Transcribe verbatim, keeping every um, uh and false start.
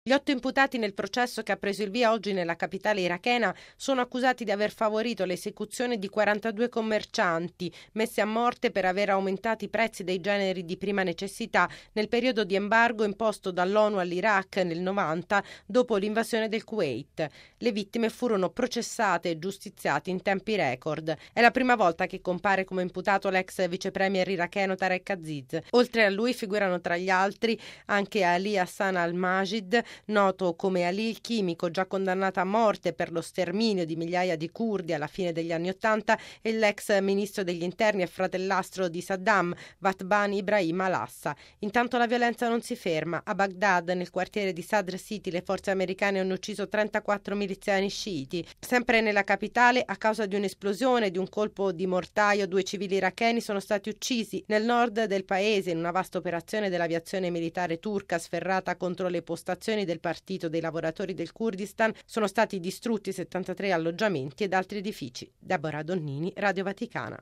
Gli otto imputati nel processo che ha preso il via oggi nella capitale irachena sono accusati di aver favorito l'esecuzione di quarantadue commercianti messi a morte per aver aumentato i prezzi dei generi di prima necessità nel periodo di embargo imposto dall'ONU all'Iraq nel novanta dopo l'invasione del Kuwait. Le vittime furono processate e giustiziate in tempi record. È la prima volta che compare come imputato l'ex vicepremier iracheno Tarek Aziz. Oltre a lui figurano tra gli altri anche Ali Hassan al-Majid, noto come Ali il chimico, già condannato a morte per lo sterminio di migliaia di curdi alla fine degli anni Ottanta, e l'ex ministro degli interni e fratellastro di Saddam, Vatban Ibrahim al-Assa. Intanto la violenza non si ferma. A Baghdad, nel quartiere di Sadr City, le forze americane hanno ucciso trentaquattro miliziani sciiti. Sempre nella capitale, a causa di un'esplosione e di un colpo di mortaio, due civili iracheni sono stati uccisi. Nel nord del paese, in una vasta operazione dell'aviazione militare turca sferrata contro le postazioni del Partito dei Lavoratori del Kurdistan, sono stati distrutti settantatré alloggiamenti ed altri edifici. Deborah Donnini, Radio Vaticana.